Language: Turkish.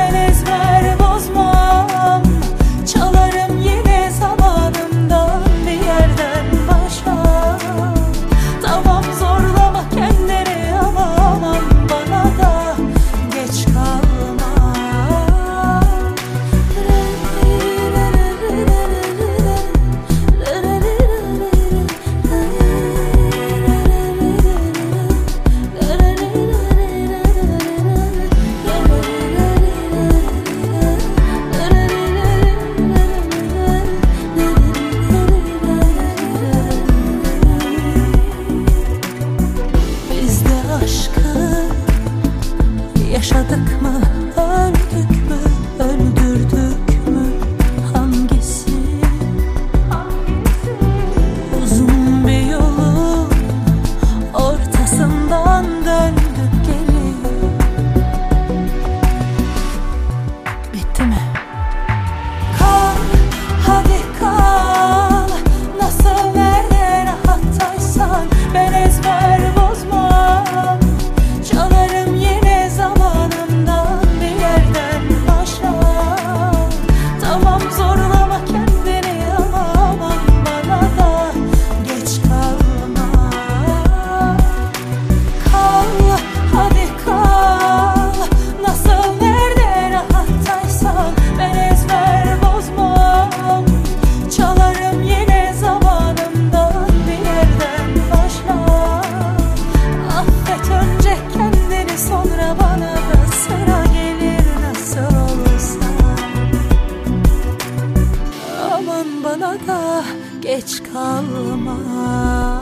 ben ezber bozmam. Çalarım yine zamanımdan bir yerden başa. Tamam zorlama kendini ama aman bana da geç kalma. Biz de aşkı yaşadık mı, öldük mü, öldürdük mü, hangisi? Uzun bir yolun ortasından döndük geri. Bitti mi? Kal, hadi kal. Nasıl, nerede rahattaysan ben ezber bozmam. Çalarım yine zamanımdan bir yerden başla. Tamam zorlama kendini ama aman bana da geç kalma. Kal, hadi kal. Nasıl, nerede rahattaysan ben ezber bozmam. Çalarım yine zamanımdan bir yerden başla. Affet önce kendini, sonra bana da sıra gelir nasıl olursa. Aman bana da geç kalma.